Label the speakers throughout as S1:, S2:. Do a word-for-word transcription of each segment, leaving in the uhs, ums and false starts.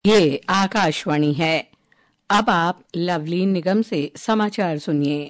S1: ये आकाशवाणी है। अब आप लवलीन निगम से समाचार सुनिए।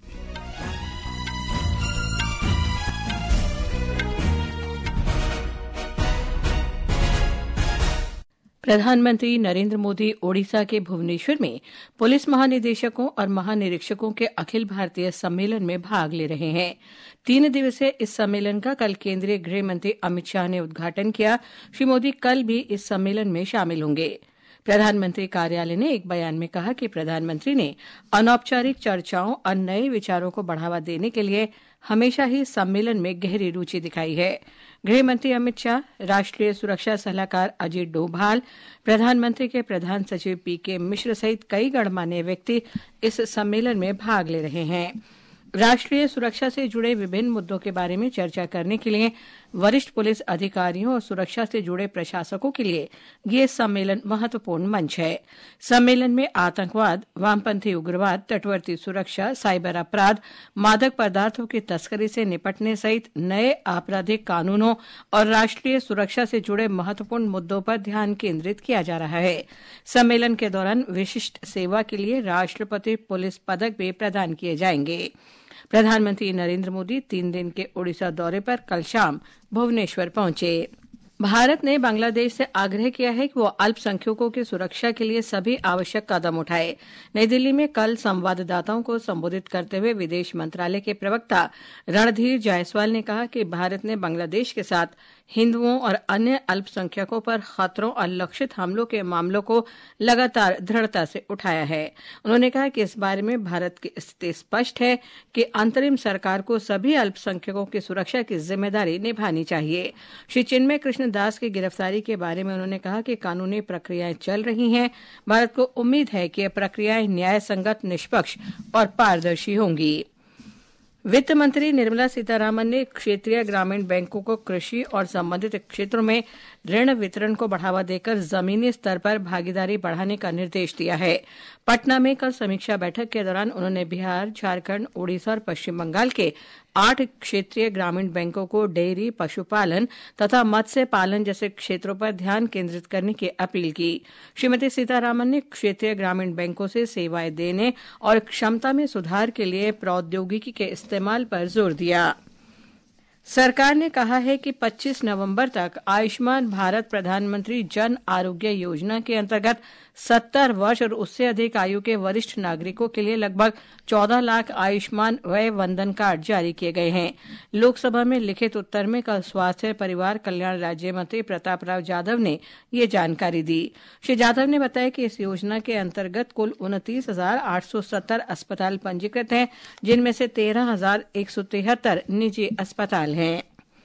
S1: प्रधानमंत्री नरेंद्र मोदी ओडिशा के भुवनेश्वर में पुलिस महानिदेशकों और महानिरीक्षकों के अखिल भारतीय सम्मेलन में भाग ले रहे हैं। तीन दिवसीय इस सम्मेलन का कल केंद्रीय गृह मंत्री अमित शाह ने उद्घाटन किया। श्री मोदी कल भी इस सम्मेलन में शामिल होंगे। प्रधानमंत्री कार्यालय ने एक बयान में कहा कि प्रधानमंत्री ने अनौपचारिक चर्चाओं और नए विचारों को बढ़ावा देने के लिए हमेशा ही सम्मेलन में गहरी रुचि दिखाई है। गृह मंत्री अमित शाह, राष्ट्रीय सुरक्षा सलाहकार अजीत डोभाल, प्रधानमंत्री के प्रधान सचिव पी के मिश्र सहित कई गणमान्य व्यक्ति इस सम्मेलन में भाग ले रहे हैं। राष्ट्रीय सुरक्षा से जुड़े विभिन्न मुद्दों के बारे में चर्चा करने के लिए वरिष्ठ पुलिस अधिकारियों और सुरक्षा से जुड़े प्रशासकों के लिए ये सम्मेलन महत्वपूर्ण मंच है। सम्मेलन में आतंकवाद, वामपंथी उग्रवाद, तटवर्ती सुरक्षा, साइबर अपराध, मादक पदार्थों की तस्करी से निपटने सहित नए आपराधिक कानूनों और राष्ट्रीय सुरक्षा से जुड़े महत्वपूर्ण मुद्दों पर ध्यान केंद्रित किया जा रहा है। सम्मेलन के दौरान विशिष्ट सेवा के लिए राष्ट्रपति पुलिस पदक भी प्रदान किए जाएंगे। प्रधानमंत्री नरेंद्र मोदी तीन दिन के ओडिशा दौरे पर कल शाम भुवनेश्वर पहुंचे। भारत ने बांग्लादेश से आग्रह किया है कि वो अल्पसंख्यकों की सुरक्षा के लिए सभी आवश्यक कदम उठाए। नई दिल्ली में कल संवाददाताओं को संबोधित करते हुए विदेश मंत्रालय के प्रवक्ता रणधीर जायसवाल ने कहा कि भारत ने बांग्लादेश के साथ हिंदुओं और अन्य अल्पसंख्यकों पर खतरों और लक्षित हमलों के मामलों को लगातार दृढ़ता से उठाया है। उन्होंने कहा कि इस बारे में भारत की स्थिति स्पष्ट है कि अंतरिम सरकार को सभी अल्पसंख्यकों की सुरक्षा की जिम्मेदारी निभानी चाहिए। श्री चिन्मय कृष्ण दास की गिरफ्तारी के बारे में उन्होंने कहा कि कानूनी प्रक्रियाएं चल रही हैं। भारत को उम्मीद है कि ये प्रक्रियाएं न्याय संगत, निष्पक्ष और पारदर्शी होंगी। वित्त मंत्री निर्मला सीतारामन ने क्षेत्रीय ग्रामीण बैंकों को कृषि और संबंधित क्षेत्रों में ऋण वितरण को बढ़ावा देकर जमीनी स्तर पर भागीदारी बढ़ाने का निर्देश दिया है। पटना में कल समीक्षा बैठक के दौरान उन्होंने बिहार, झारखंड, ओडिशा और पश्चिम बंगाल के आठ क्षेत्रीय ग्रामीण बैंकों को डेयरी, पशुपालन तथा मत्स्य पालन जैसे क्षेत्रों पर ध्यान केंद्रित करने की अपील की। श्रीमती सीतारामन ने क्षेत्रीय ग्रामीण बैंकों से सेवाएं देने और क्षमता में सुधार के लिए प्रौद्योगिकी के इस्तेमाल पर जोर दिया। सरकार ने कहा है कि पच्चीस नवंबर तक आयुष्मान भारत प्रधानमंत्री जन आरोग्य योजना के अंतर्गत सत्तर वर्ष और उससे अधिक आयु के वरिष्ठ नागरिकों के लिए लगभग चौदह लाख आयुष्मान वय वंदन कार्ड जारी किए गए हैं। लोकसभा में लिखित उत्तर में कल स्वास्थ्य परिवार कल्याण राज्य मंत्री प्रताप राव जाधव ने ये जानकारी दी। श्री जाधव ने बताया कि इस योजना के अंतर्गत कुल उनतीस हजार आठ सौ सत्तर अस्पताल पंजीकृत हैं, जिनमें से तेरह हजार एक सौ तिहत्तर निजी अस्पताल हैं।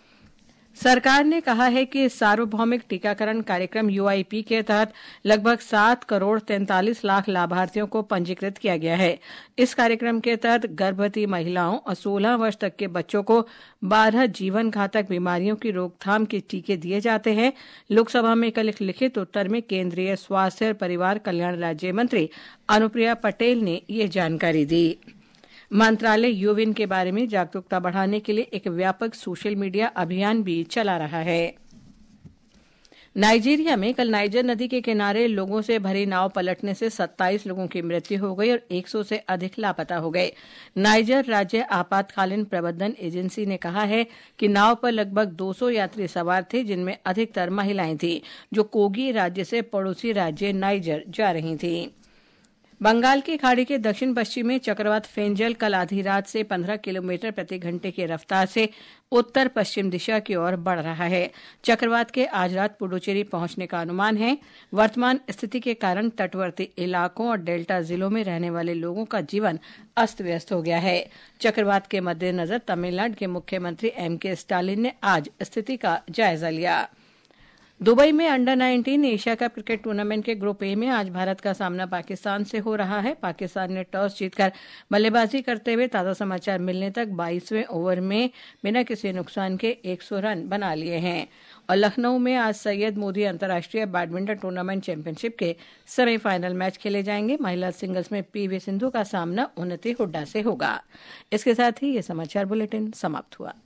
S1: सरकार ने कहा है कि सार्वभौमिक टीकाकरण कार्यक्रम यूआईपी के तहत लगभग सात करोड़ तैंतालीस लाख लाभार्थियों को पंजीकृत किया गया है। इस कार्यक्रम के तहत गर्भवती महिलाओं और सोलह वर्ष तक के बच्चों को बारह जीवन घातक बीमारियों की रोकथाम के टीके दिए जाते हैं। लोकसभा में कल एक लिखित उत्तर में केंद्रीय स्वास्थ्य और परिवार कल्याण राज्य मंत्री अनुप्रिया पटेल ने ये जानकारी दी। मंत्रालय यूविन के बारे में जागरूकता बढ़ाने के लिए एक व्यापक सोशल मीडिया अभियान भी चला रहा है। नाइजीरिया में कल नाइजर नदी के किनारे लोगों से भरी नाव पलटने से सत्ताईस लोगों की मृत्यु हो गई और सौ से अधिक लापता हो गए। नाइजर राज्य आपातकालीन प्रबंधन एजेंसी ने कहा है कि नाव पर लगभग दो सौ यात्री सवार थे, जिनमें अधिकतर महिलाएं थीं, जो कोगी राज्य से पड़ोसी राज्य नाइजर जा रही थीं। बंगाल की खाड़ी के दक्षिण पश्चिम में चक्रवात फेंजल कल आधी रात से पंद्रह किलोमीटर प्रति घंटे की रफ्तार से उत्तर पश्चिम दिशा की ओर बढ़ रहा है। चक्रवात के आज रात पुडुचेरी पहुंचने का अनुमान है। वर्तमान स्थिति के कारण तटवर्ती इलाकों और डेल्टा जिलों में रहने वाले लोगों का जीवन अस्त व्यस्त हो गया है। चक्रवात के मद्देनजर तमिलनाडु के मुख्यमंत्री एम के स्टालिन ने आज स्थिति का जायजा लिया। दुबई में under nineteen Asia cup cricket tournament के ग्रुप ए में आज भारत का सामना पाकिस्तान से हो रहा है। पाकिस्तान ने टॉस जीतकर बल्लेबाजी करते हुए ताजा समाचार मिलने तक बाईसवें ओवर में बिना किसी नुकसान के सौ रन बना लिए हैं। और लखनऊ में आज सैयद मोदी अंतर्राष्ट्रीय बैडमिंटन टूर्नामेंट चैंपियनशिप के सेमीफाइनल मैच खेले जाएंगे। महिला सिंगल्स में पीवी सिंधु का सामना उन्नति हुड्डा से होगा। इसके साथ ही ये समाचार बुलेटिन समाप्त हुआ।